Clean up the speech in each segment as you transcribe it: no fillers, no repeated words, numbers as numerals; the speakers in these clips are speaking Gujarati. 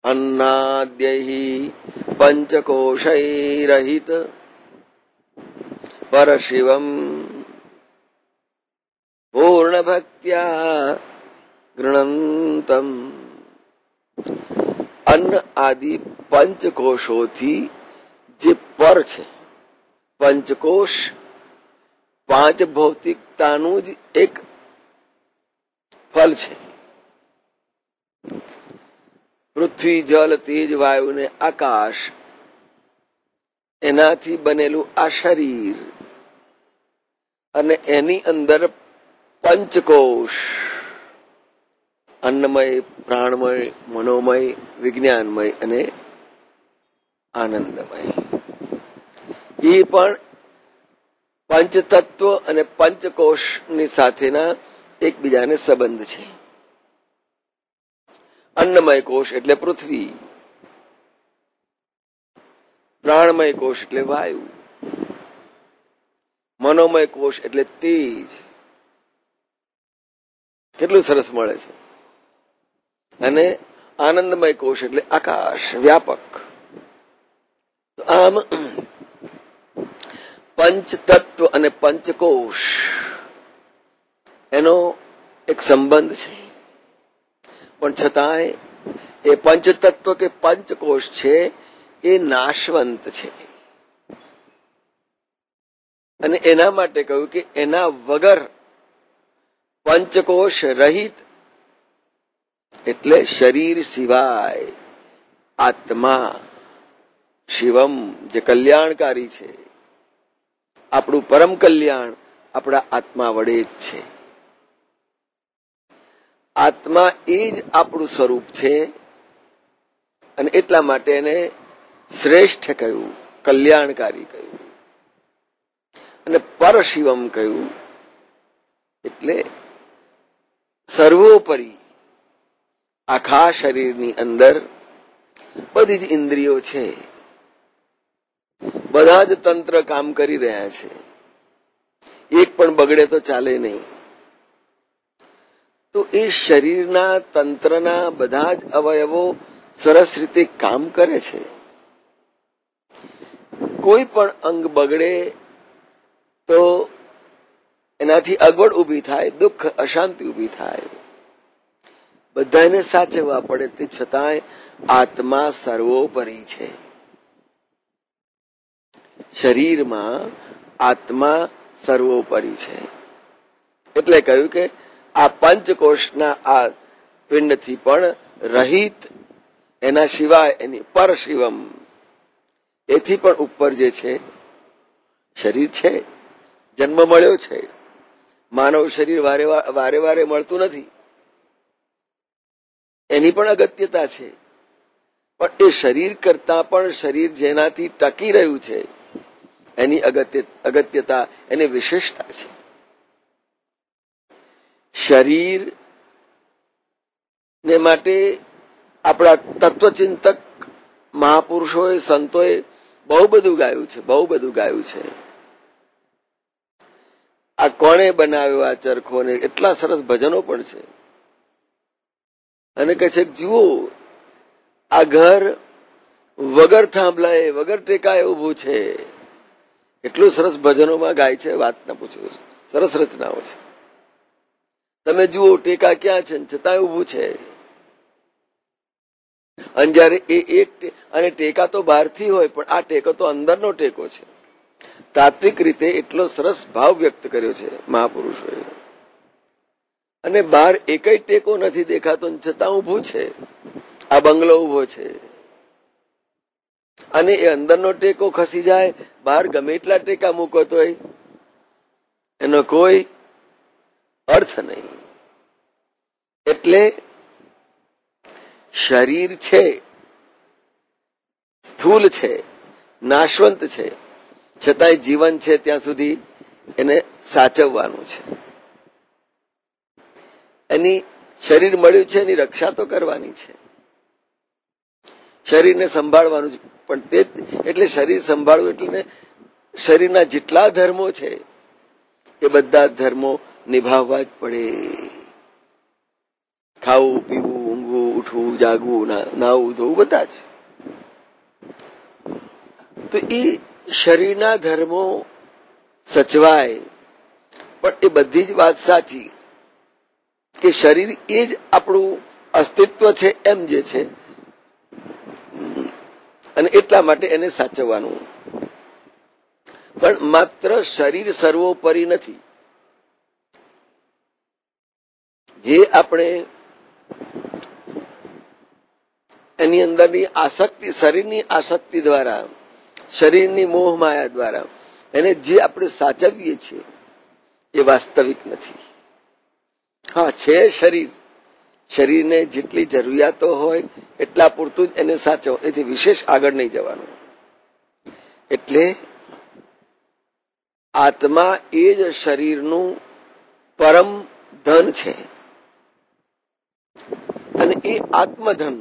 अन्नाद्यैः पंचकोशैरहित परशिवम् पूर्ण भक्त्या गृणन्तम्। અન્ન આદિ પંચકોશોથી જે પર છે, પંચકોશ પાંચ ભૌતિકતાનું જ એક ફલ છે. પૃથ્વી, જલ, તેજ, વાયુ ને આકાશ, એનાથી બનેલું આ શરીર અને એની અંદર પંચકોશ, અન્નમય, પ્રાણમય, મનોમય, વિજ્ઞાનમય અને આનંદમય. એ પણ પંચતત્વ અને પંચકોશની સાથેના એકબીજાને સંબંધ છે. અન્નમય કોશ એટલે પૃથ્વી, પ્રાણમય કોશ એટલે વાયુ, મનોમય કોશ એટલે તેજ. કેટલું સરસ મળે છે. અને આનંદમય કોશ એટલે આકાશ, વ્યાપક. આમ પંચતત્વ અને પંચકોશ એનો એક સંબંધ છે. પણ છતાંય એ પંચતત્વ કે પંચકોશ છે એ નાશવંત છે. અને એના માટે કહ્યું કે એના વગર પંચકોશ રહિત એટલે શરીર સિવાય આત્મા, શિવમ જે કલ્યાણકારી છે, આપણું પરમ કલ્યાણ આપણા આત્મા વડે જ છે. આત્મા એ જ આપણું સ્વરૂપ છે. અને એટલા માટે એને શ્રેષ્ઠ કહ્યું, કલ્યાણકારી કહ્યું. અને પરશિવમ કહ્યું એટલે સર્વોપરી આખા શરીરની અંદર બધી જ ઇન્દ્રિયો છે, બધા જ તંત્ર કામ કરી રહ્યા છે. એક પણ બગડે તો ચાલે નહીં. તો એ શરીરના તંત્રના બધા જ અવયવો સરસ રીતે કામ કરે છે. કોઈ પણ અંગ બગડે તો એનાથી અગવડ ઉભી થાય, દુઃખ, અશાંતિ ઉભી થાય. બધાને સાચવવા પડે. તે છતાંય આત્મા સર્વોપરી છે. શરીરમાં આત્મા સર્વોપરી છે. એટલે કહ્યું કે આ પંચકોશના આ પિંડથી પણ રહિત, એના સિવાય એની પરશિવમ, એથી પણ ઉપર જે છે શરીર છે. જન્મ મળ્યો છે. માનવ શરીર વારે વારે મળતું નથી. એની પણ અગત્યતા છે. પણ એ શરીર કરતા પણ શરીર જેનાથી ટકી રહ્યું છે એની અગત્યતા, એની વિશેષતા છે. શરીર ને માટે આપણા તત્વચિંતક મહાપુરુષોએ, સંતોએ બહુ બધું ગાયું છે, બહુ બધું ગાયું છે. આ કોણે બનાવ્યો આ ચરખોને, એટલા સરસ ભજનો પણ છે. અને કહે છે જુઓ, આ ઘર વગર થાંભલાએ, વગર ટેકાએ ઉભું છે. એટલું સરસ ભજનોમાં ગાય છે. વાત ના પૂછો, સરસ રચનાઓ છે. તમે જુઓ ટેકા ક્યાં છે, છતાંય ઉભું છે. અને જયારે અને ટેકા તો બહારથી હોય, પણ આ ટેકો તો અંદરનો ટેકો છે. તાત્વિક રીતે એટલો સરસ ભાવ વ્યક્ત કર્યો છે મહાપુરુષોએ. અને બહાર એકય ટેકો નથી દેખાતો, છતાં ઉભું છે. આ બંગલો ઉભો છે. અને એ અંદરનો ટેકો ખસી જાય, બહાર ગમે એટલા ટેકા મૂકો તોય એનો કોઈ અર્થ નહીં. એટલે શરીર છે, સ્થૂલ છે, નાશવંત છે, છતાંય જીવન છે ત્યાં સુધી એને સાચવવાનું છે. એની શરીર મળ્યું છે, એની રક્ષા તો કરવાની છે. શરીરને સંભાળવાનું છે. પણ તે એટલે શરીર સંભાળવું એટલે શરીરના જેટલા ધર્મો છે એ બધા ધર્મો નિભાવવા જ પડે. ખાવું, પીવું, ઊંઘવું, ઉઠવું, જાગવું, નાહવું ધોવું બધા જ. તો એ શરીરના ધર્મો સચવાય, પણ એ બધી જ વાત સાચી કે શરીર એ જ આપણું અસ્તિત્વ છે એમ જે છે, અને એટલા માટે એને સાચવવાનું. પણ માત્ર શરીર સર્વોપરી નથી. જે આપણે એની અંદરની આસક્તિ, શરીરની આસક્તિ દ્વારા, શરીરની મોહ માયા દ્વારા એને જે આપણે સાચવીએ છીએ એ વાસ્તવિક નથી. હા, છે શરીર, શરીરને જેટલી જરૂરિયાતો હોય એટલા પૂરતું જ એને સાચવો, એથી વિશેષ આગળ નહીં જવાનું. એટલે આત્મા એ જ શરીરનું પરમ ધન છે, અને એ આત્મધન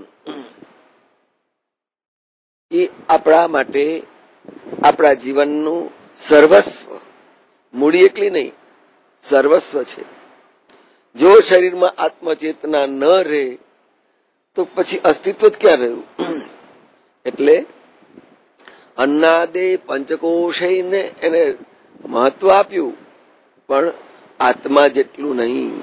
એ આપણા માટે આપણા જીવનનું સર્વસ્વ, મૂડી એકલી નહીં, સર્વસ્વ છે. જો શરીરમાં આત્મચેતના ન રહે તો પછી અસ્તિત્વ જ ક્યાં રહ્યું? એટલે અન્નાદે પંચકોશને એને મહત્વ આપ્યું, પણ આત્મા જેટલું નહીં.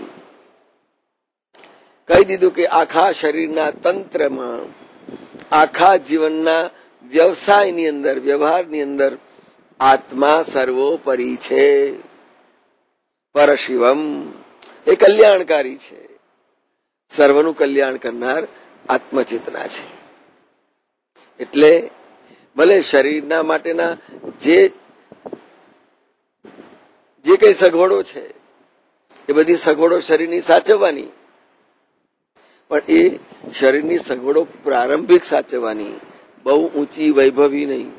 કહી દીધું કે આખા શરીરના તંત્રમાં, આખા જીવનના વ્યવસાયની અંદર, વ્યવહારની અંદર આત્મા સર્વોપરી છે. પરશિવમ એ કલ્યાણકારી છે. સર્વનું કલ્યાણ કરનાર આત્મચેતના છે. એટલે ભલે શરીરના માટેના જે કઈ સગવડો છે એ બધી સગવડો શરીરની સાચવવાની, પણ એ શરીરની સગવડો પ્રારંભિક સાચવવાની, બહુ ઊંચી વૈભવી નહીં.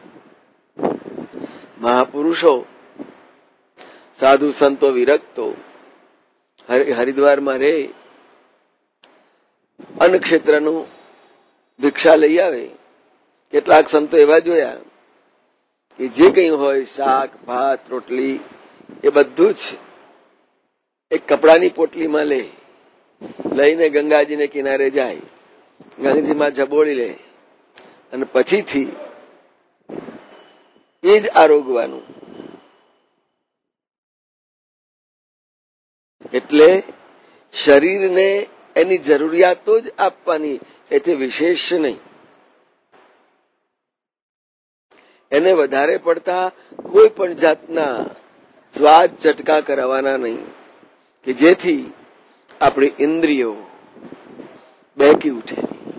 મહાપુરુષો, સાધુ સંતો, વિરક્તો હરિદ્વારમાં રહે, અન્ન ક્ષેત્રનું ભિક્ષા લઈ આવે. કેટલાક સંતો એવા જોયા કે જે કંઈ હોય, શાક, ભાત, રોટલી, એ બધું જ એક કપડાની પોટલીમાં લઈને ગંગાજીને કિનારે જાય, ગંગાજીમાં ઝબોળી લે, અને પછીથી એ જ આરોગવાનું. એટલે શરીરને એની જરૂરિયાતો જ આપવાની, એથી વિશેષ નહીં. એને વધારે પડતા કોઈ પણ જાતના સ્વાદ ચટકા કરાવવાના નહીં, કે જેથી આપણી ઇન્દ્રિયો બેકી ઉઠે.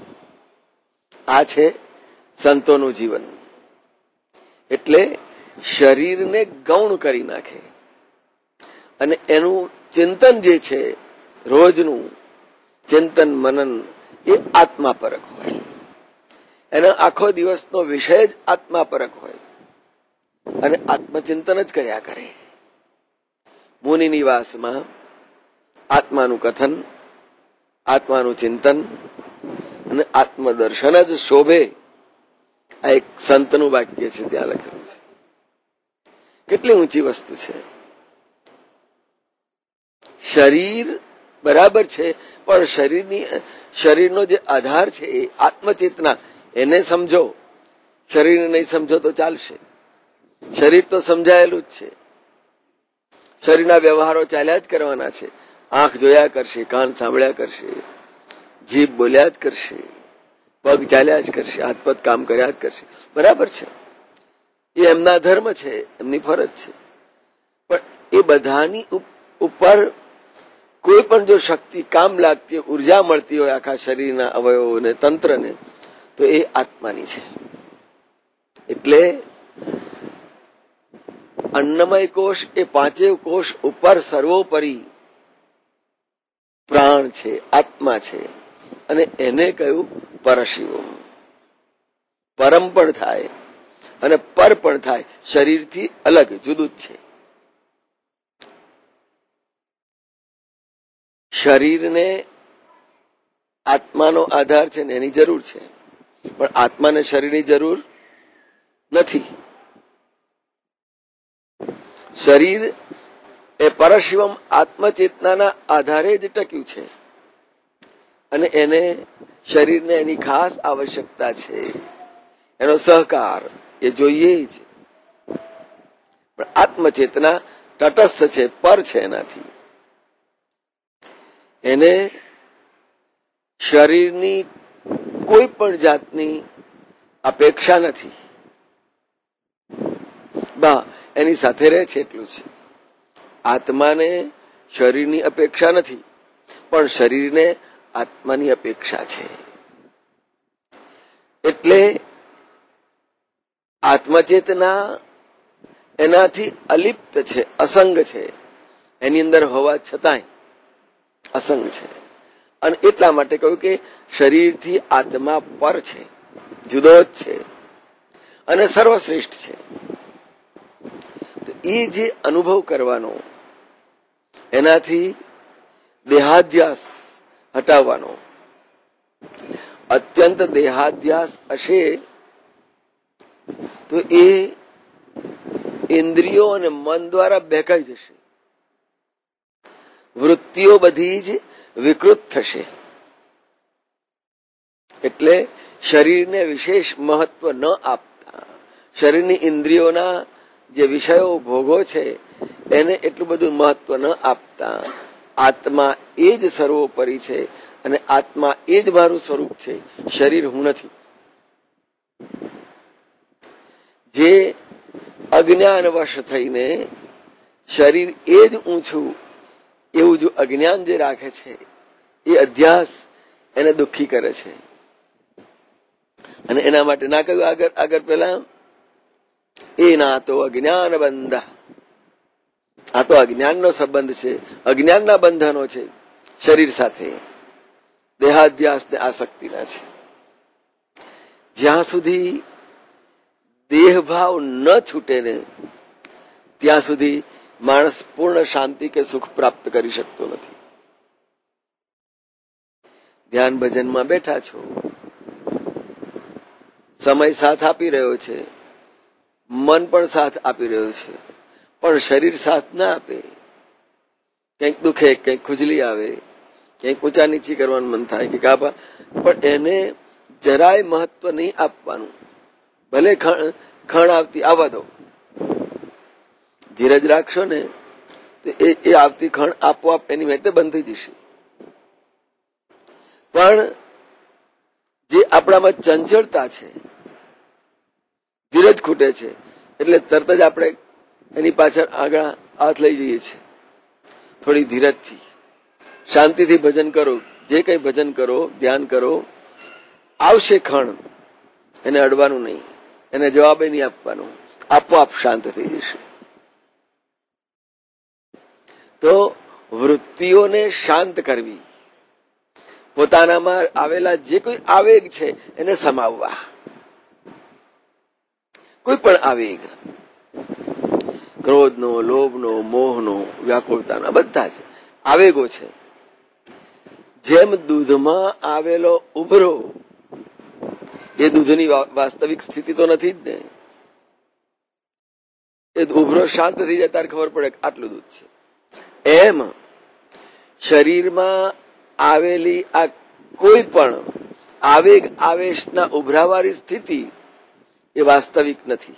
આ છે સંતોનું જીવન. એટલે શરીરને ગૌણ કરી નાખે, અને એનું ચિંતન જે છે, રોજનું ચિંતન મનન, એ આત્માપરક હોય. એનો આખો દિવસનો વિષય જ આત્માપરક હોય, અને આત્મચિંતન જ કર્યા કરે. મુનિ નિવાસમાં આત્માનું કથન, આત્માનું ચિંતન અને આત્મદર્શન જ શોભે. આ એક સંતનું વાક્ય છે, ત્યાં લખેલું છે. કેટલી ઊંચી વસ્તુ છે. શરીર બરાબર છે, પણ શરીરનો જે આધાર છે એ આત્મચેતના, એને સમજો. શરીરને નહીં સમજો તો ચાલશે. શરીર તો સમજાયેલું જ છે. શરીરના વ્યવહારો ચાલ્યા જ કરવાના છે. આંખ જોયા કરશે, કાન સાંભળ્યા કરશે, જીભ બોલ્યા જ કરશે, પગ ચાલ્યા જ કરશે, હાથ પગ કામ કર્યા જ કરશે. બરાબર છે, એ એમના ધર્મ છે, એમની ફરજ છે. પણ એ બધાની ઉપર કોઈ પણ જો શક્તિ કામ લાગતી હોય, ઉર્જા મળતી હોય આખા શરીરના અવયવોને, તંત્રને, તો એ આત્માની છે. એટલે અન્નમય કોષ એ પાંચેય કોષ ઉપર સર્વોપરી પ્રાણ છે, આત્મા છે, અને એને કહ્યું પરશિવમ. પરમ પણ થાય અને પર પણ થાય, શરીરથી અલગ, જુદું જ છે. શરીરને આત્માનો આધાર છે ને એની જરૂર છે, પણ આત્માને શરીરની જરૂર નથી. શરીર એ પરશિવમ આત્મચેતનાના આધારે જ ટક્યું છે, અને એને શરીરને એની ખાસ આવશ્યકતા છે, એનો સહકાર એ જોઈએ જ. પણ આત્મચેતના તટસ્થ છે, પર છે, એનાથી એને શરીરની કોઈ પણ જાતની અપેક્ષા નથી. એની સાથે રહે છે એટલું છે. આત્માને શરીરની અપેક્ષા નથી, પણ શરીરને આત્માની અપેક્ષા છે. એટલે આત્મચેતના એનાથી અલિપ્ત છે, અસંગ છે. એની અંદર હોવા છતાંય અસંગ છે. અને એટલા માટે કહ્યું કે શરીરથી આત્મા પર છે, જુદો જ છે અને સર્વશ્રેષ્ઠ છે. એ જે અનુભવ કરવાનો, એનાથી દેહાધ્યાસ હટાવવાનો. અત્યંત દેહાધ્યાસ હશે તો એ ઇન્દ્રિયો અને મન દ્વારા બહેકાઈ જશે. વૃત્તિઓ બધી જ વિકૃત થશે. એટલે શરીરને વિશેષ મહત્વ ન આપતા, શરીરની ઇન્દ્રિયોના જે વિષયો ભોગો છે એને એટલું બધું મહત્વ ન આપતા, આત્મા એ જ સર્વોપરી છે અને આત્મા એ જ મારું સ્વરૂપ છે, શરીર હું નથી. જે અજ્ઞાનવશ થઈને શરીર એ જ હું છું એવું જો અજ્ઞાન જે રાખે છે, એ અધ્યાસ એને દુઃખી કરે છે. અને એના માટે ના કહ્યું આગળ પેલા, એ ના તો અજ્ઞાન બંધ. આ તો અજ્ઞાનનો સંબંધ છે, અજ્ઞાનના બંધનો છે શરીર સાથે, દેહાધ્યાસ ને આસક્તિના છે. જ્યાં સુધી દેહભાવ ન છૂટે ને ત્યાં સુધી માણસ પૂર્ણ શાંતિ કે સુખ પ્રાપ્ત કરી શકતો નથી. ધ્યાન ભજનમાં બેઠા છો, સમય સાથ આપી રહ્યો છે, મન પણ સાથ આપી રહ્યો છે, પણ શરીર સાથ ના આપે. કંઈક દુખે, કંઈક ખુજલી આવે, કંઈક ઊંચા નીચી કરવાનું મન થાય કે કાપા, પણ એને જરાય મહત્વ નહીં આપવાનું. ભલે ખણ આવતી આવવા દો, ધીરજ રાખશો ને તો એ આવતી ખણ આપોઆપ એની માટે બંધ થઈ જશે. પણ જે આપણામાં ચંચળતા છે, ધીરજ ખૂટે છે, એટલે તરત જ આપણે એની પાછળ આગળ હાથ લઈ જઈએ છીએ. થોડી ધીરજથી, શાંતિથી ભજન કરો, જે કંઈ ભજન કરો, ધ્યાન કરો, આવશે ખણ, એને અડવાનું નહીં, એને જવાબ નહીં આપવાનો, આપોઆપ શાંત થઈ જશે. તો વૃત્તિઓને શાંત કરવી, પોતાનામાં આવેલા જે કોઈ આવેગ છે એને સમાવવા. કોઈ પણ આવેગ, ક્રોધનો, લોભનો, મોહનો, વ્યાકુળતાનો, બધા જ આવેગો છે. જેમ દૂધમાં આવેલો ઉભરો એ દૂધની વાસ્તવિક સ્થિતિ તો નથી જ ને. એ ઉભરો શાંત થઈ જાય ત્યારે ખબર પડે આટલું દૂધ છે. એમ શરીરમાં આવેલી આ કોઈ પણ આવેગ આવેશના ઉભરાવાળી સ્થિતિ એ વાસ્તવિક નથી.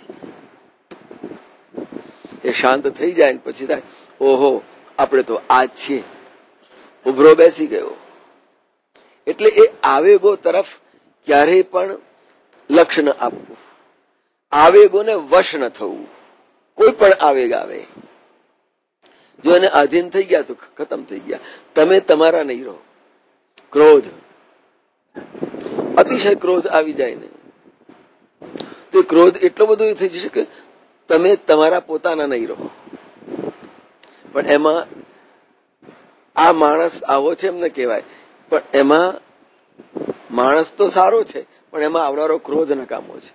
એ શાંત થઈ જાય ને પછી થાય, ઓહો આપણે તો આ જ છીએ, ઉભરો બેસી ગયો. એટલે એ આવેગો તરફ ક્યારેય પણ લક્ષ્ય ન આપવું, આવેગોને વશ ન થવું. કોઈ પણ આવેગ આવે, જો એને આધીન થઈ ગયા તો ખતમ થઈ ગયા. તમે તમારા નહીં રહો. ક્રોધ, અતિશય ક્રોધ આવી જાય ને તો ક્રોધ એટલો બધો થઈ જશે કે તમે તમારા પોતાના નહીં રહો. પણ એમાં આ માણસ આવો છે એમને કહેવાય, પણ એમાં માણસ તો સારો છે, પણ એમાં આવનારો ક્રોધ નકામો છે.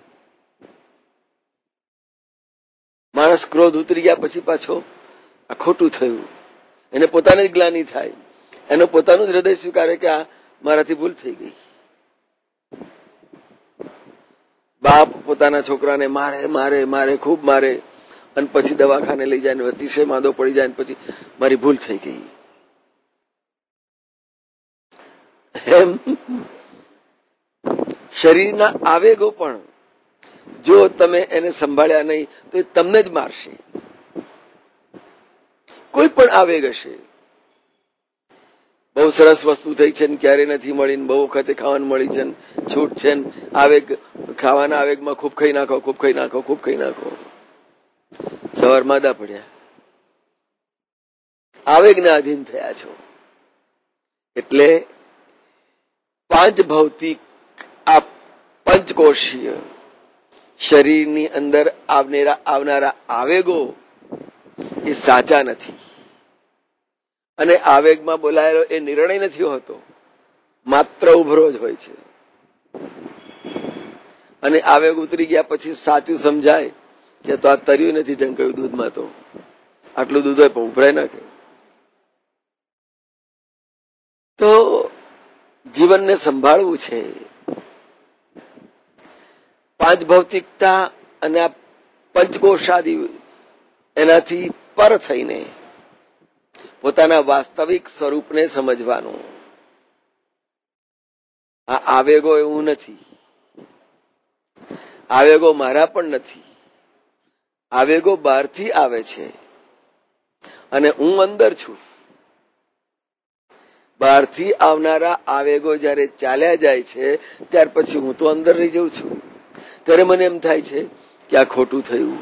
માણસ ક્રોધ ઉતરી ગયા પછી પાછો આ ખોટું થયું, એને પોતાને જ ગ્લાનિ થાય, એનો પોતાનું જ હૃદય સ્વીકારે કે આ મારાથી ભૂલ થઈ ગઈ. બાપ પોતાના છોકરાને મારે મારે મારે ખૂબ મારે, અને પછી દવાખાને લઈ જાય ને અતિશય માંદો પડી જાય ને પછી મારી ભૂલ થઈ ગઈ. એમ શરીરના આવેગો પણ જો તમે એને સંભાળ્યા નહીં તો એ તમને જ મારશે. કોઈ પણ આવેગ હશે, બહુ સરસ વસ્તુ થઈ છે ને ક્યારે નથી મળી, બહુ વખતે ખાવાનું મળી છે, છૂટ છે, આવેગ, ખાવાના આવેગમાં ખૂબ ખાઈ નાખો, ખૂબ ખાઈ નાખો, ખૂબ ખાઈ નાખો, સવાર માદા પડ્યા, આવેગને આધીન થયા છો. એટલે પાંચ ભૌતિક આ પંચકોશીય શરીરની અંદર આવનારા આવેગો એ સાચા નથી. અને આવેગમાં બોલાયેલો એ નિર્ણય નથી હોતો, માત્ર ઉભરો જ હોય છે. અને આવેગ ઉતરી ગયા પછી સાચું સમજાય કે તો આ તર્યું નથી ઢંકાયું દૂધમાં, તો આટલું દૂધ હોય પણ ઉભરાય નાખે. તો જીવનને સંભાળવું છે. પાંચ ભૌતિકતા અને આ પંચકોશાદી એનાથી પર થઈને પોતાના વાસ્તવિક સ્વરૂપને સમજવાનું. આ આવેગો એવું નથી, આવેગો મારા પણ નથી, આવેગો બહારથી આવે છે અને હું અંદર છું. બહારથી આવનારા આવેગો જયારે ચાલ્યા જાય છે ત્યાર પછી હું તો અંદર રહી જઉં છું. ત્યારે મને એમ થાય છે કે આ ખોટું થયું.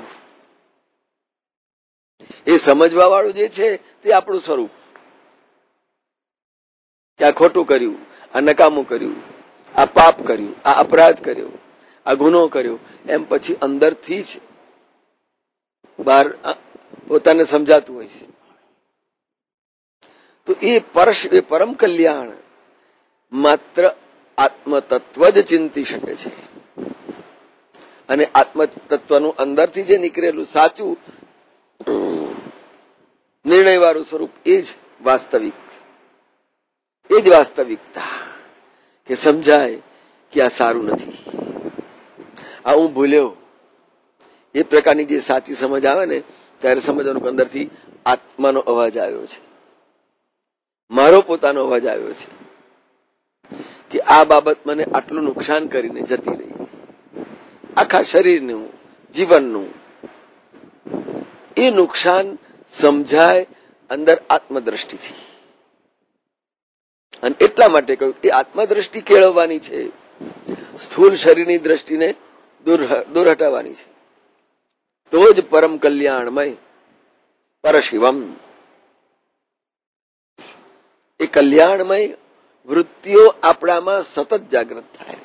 એ સમજવા વાળું જે છે તે આપણું સ્વરૂપ, કે આ ખોટું કર્યું, આ નકામું કર્યું, આ પાપ કર્યું, આ અપરાધ કર્યો, આ ગુનો કર્યો, એમ પછી અંદરથી જ બહાર પોતાને સમજાતું હોય છે. તો એ પરમ કલ્યાણ માત્ર આત્મતત્વ જ ચિંતી શકે છે. અને આત્મતત્વનું અંદરથી જે નીકળેલું સાચું નિર્ણયવાળું સ્વરૂપ એ જ વાસ્તવિકતા, કે સમજાય કે આ સારું નથી, આ હું ભૂલ્યો. એ પ્રકારની જે સાચી સમજ આવે ને ત્યારે સમજવાનું કે અંદરથી આત્માનો અવાજ આવ્યો છે, મારો પોતાનો અવાજ આવ્યો છે કે આ બાબત મને આટલું નુકસાન કરીને જતી રહી. આખા શરીરનું, જીવનનું એ નુકસાન સમજાય અંદર આત્મદ્રષ્ટિથી. અને એટલા માટે કહ્યું એ આત્મદ્રષ્ટિ કેળવવાની છે, સ્થૂળ શરીરની દ્રષ્ટિને દૂર હટાવવાની છે. તો જ પરમ કલ્યાણમય પરશિવમ, એ કલ્યાણમય વૃત્તિઓ આપણામાં સતત જાગૃત થાય.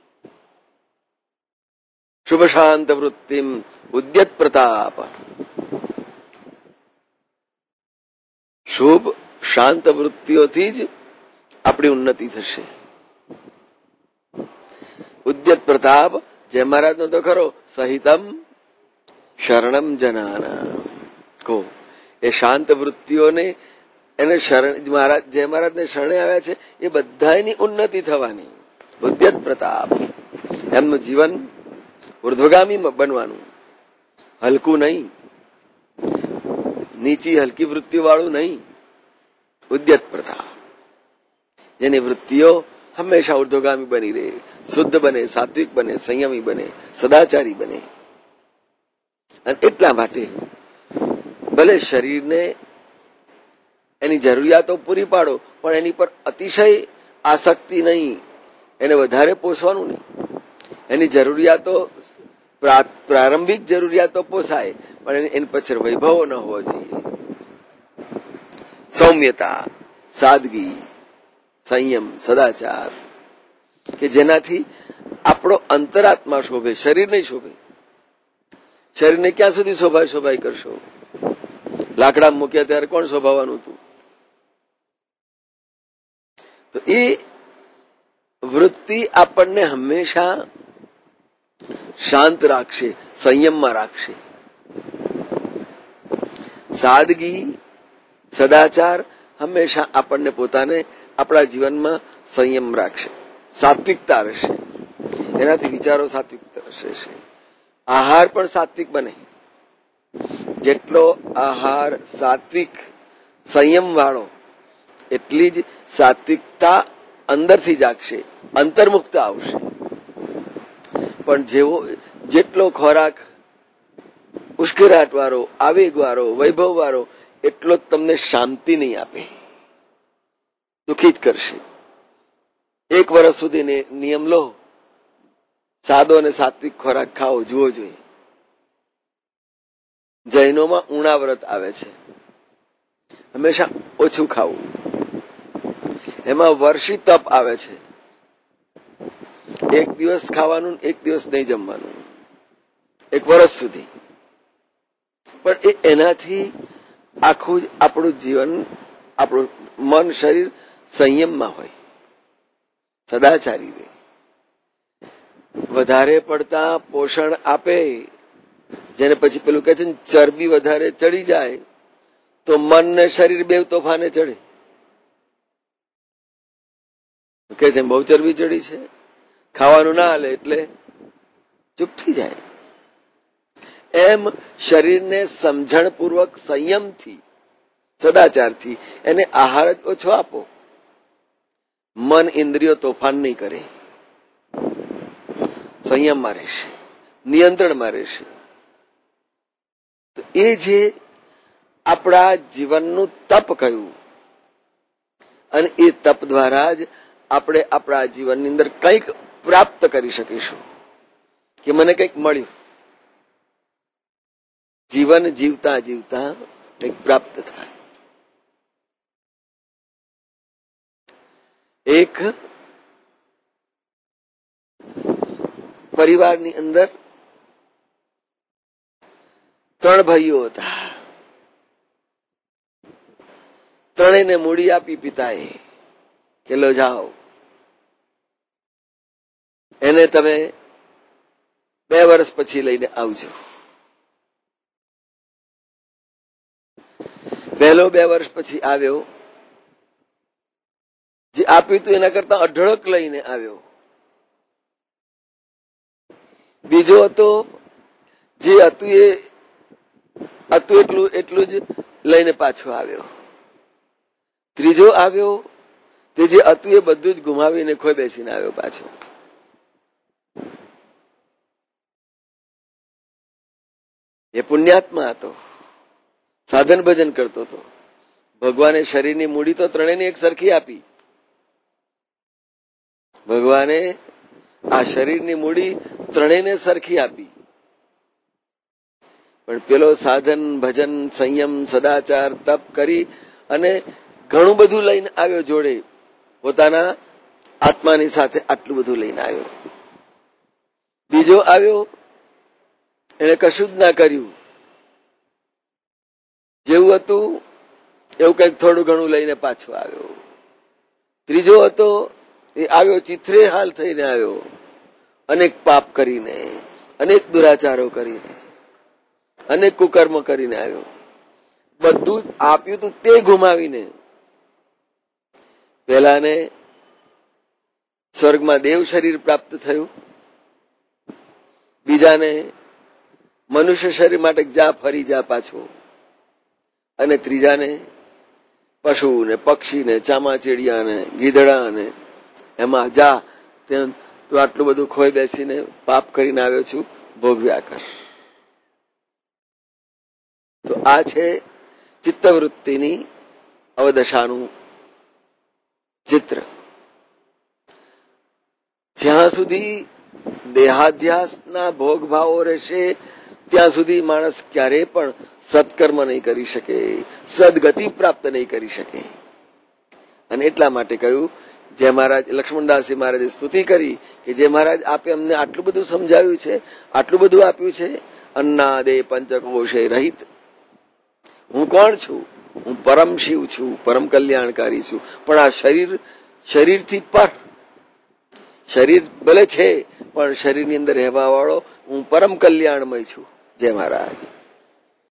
શુભ શાંત વૃત્તિમ ઉદ્યત પ્રતાપ, શુભ શાંત વૃત્તિઓથી જ આપણી ઉન્નતિ થશે. ઉદ્યત પ્રતાપ જય મહારાજનો તો ખરો, સહિતમ શરણમ જનાના કહો. એ શાંત વૃત્તિઓને એને જય મહારાજને શરણે આવ્યા છે એ બધાની ઉન્નતિ થવાની. ઉદ્યત પ્રતાપ, એમનું જીવન ઉર્ધ્વગામી બનવાનું, હલકું નહીં, નીચી હલકી વૃત્તિઓ વાળું નહીં. ઉદ્યત પ્રતાપ, જેની વૃત્તિઓ હંમેશા ઉર્ધ્વગામી બની રહે, શુદ્ધ બને, સાત્વિક બને, સંયમી બને, સદાચારી બને. અને એટલા માટે ભલે શરીરને એની જરૂરિયાતો પૂરી પાડો, પણ એની પર અતિશય આસક્તિ નહીં, એને વધારે પોષવાનું નહીં. એની જરૂરિયાતો, પ્રારંભિક જરૂરિયાતો પોસાય, પણ એની પાછળ વૈભવો ન હોવો જોઈએ. સૌમ્યતા, સાદગી, સંયમ, સદાચાર, કે જેનાથી આપણો અંતરાત્મા શોભે, શરીર નહીં શોભે. શરીરને ક્યાં સુધી શોભાય કરશો? લાકડા મૂક્યા ત્યારે કોણ શોભાવાનું હતું? તો એ વૃત્તિ આપણને હંમેશા શાંત રાખશે, સંયમમાં રાખશે. સાદગી, સદાચાર હંમેશા આપણને પોતાને આપણા જીવનમાં સંયમ રાખશે, સાત્વિકતા રહેશે. એનાથી વિચારો સાત્વિક રહેશે. આહાર પણ સાત્વિક બને. જેટલો આહાર સાત્વિક, સંયમ વાળો, એટલી જ સાત્વિકતા અંદરથી જાગશે, અંતર્મુક્ત આવશે. પણ જેટલો ખોરાક ઉશ્કેરાટ વાળો, આવેગ વાળો, વૈભવ વાળો, એટલો જ તમને શાંતિ નહીં આપે, દુઃખી જ કરશે. 1 વર્ષ સુધી નિયમ લો, સાદો અને સાત્વિક ખોરાક ખાઓ, જુઓ જોઈએ. જૈનોમાં ઉણાવ્રત આવે છે, હંમેશા ઓછું ખાવું. એમાં વર્ષી તપ આવે છે, 1 દિવસ ખાવાનું, 1 દિવસ નહીં જમવાનું, 1 વર્ષ સુધી. પણ એનાથી આખું જ આપણું જીવન, આપણું મન, શરીર સંયમમાં હોય, સદાચારી રહે. વધારે પડતા પોષણ આપે, જેને પછી પેલું કહે છે ને, ચરબી વધારે ચડી જાય તો મન ને શરીર બેવ તોફાને ચડે. કે છે બહુ ચરબી ચડી છે, ખાવાનું ના હાલે એટલે ચૂપ થઈ જાય. એમ શરીરને સમજણપૂર્વક, સંયમથી, સદાચારથી એને આહાર જ ઓછો આપો. મન ઇન્દ્રિયો તોફાન નહીં કરે, સંયમમાં રહેશે, નિયંત્રણમાં રહેશે. તો એ જે આપણા જીવનનું તપ કહ્યું, અને એ તપ દ્વારા જ આપણે આપણા જીવનની અંદર કંઈક પ્રાપ્ત કરી શકીશું, કે મને કંઈક મળ્યું. જીવન જીવતા જીવતા કંઈક પ્રાપ્ત થાય. એક પરિવારની અંદર 3 ભાઈઓ હતા. 3ને મૂડી આપી પિતાએ કે લો જાઓ, એને તમે 2 વર્ષ પછી લઈને આવજો. પહેલો 2 વર્ષ પછી આવ્યો, જે આપ્યું હતું એના કરતા અઢળક લઈને આવ્યો. બીજો હતો, જે હતું એ હતું એટલું જ લઈને પાછો આવ્યો. ત્રીજો આવ્યો, તે જે હતું એ બધું જ ગુમાવીને ખોઈ બેસીને આવ્યો પાછો. એ પુણ્યાત્મા હતો, સાધન ભજન કરતો હતો. ભગવાને શરીરની મૂડી તો 3ને એક સરખી આપી. ભગવાને આ શરીરની મૂડી 3ને સરખી આપી. પણ પેલો સાધન ભજન, સંયમ, સદાચાર, તપ કરી અને ઘણું બધું લઈને આવ્યો જોડે, પોતાના આત્માની સાથે આટલું બધું લઈને આવ્યો. બીજો આવ્યો, એને કશું જ ના કર્યું, જેવું હતું એવું કંઈક થોડું ઘણું લઈને પાછો આવ્યો. ત્રીજો હતો, એ આવ્યો ચિત્રે હાલ થઈને આવ્યો, અનેક પાપ કરીને, અનેક દુરાચારો કરીને, અનેક કુકર્મ કરીને આવ્યો. બધું જ આપ્યું હતું તે ગુમાવીને. પહેલાને સ્વર્ગમાં દેવ શરીર પ્રાપ્ત થયું, બીજાને મનુષ્ય શરીર માટે જા ફરી જા પાછો, અને ત્રીજાને પશુ ને પક્ષી ને ચામાચીડિયા ને ગીધડા ને એમાં જા, તું આટલું બધું ખોઈ બેસીને પાપ કરીને આવ્યો છું, ભોગવ્યા કર. તો આ છે ચિત્તવૃત્તિની અવદશાનું ચિત્ર. જ્યાં સુધી દેહાધ્યાસના ભોગભાવો રહેશે ત્યાં સુધી માણસ ક્યારેય પણ સત્કર્મ નહીં કરી શકે, સદગતિ પ્રાપ્ત નહીં કરી શકે. અને એટલા માટે કહ્યું, જે મહારાજ લક્ષ્મણદાસજી મહારાજે સ્તુતિ કરી કે જે મહારાજ આપે અમને આટલું બધું સમજાવ્યું છે, આટલું બધું આપ્યું છે, અન્નાદે પંચકોશે રહિત. હું કોણ છું? હું પરમ શિવ છું, પરમ કલ્યાણકારી છું. પણ આ શરીરથી પર, શરીર ભલે છે પણ શરીરની અંદર રહેવા વાળો હું પરમ કલ્યાણમય છું. જય મહારાજ.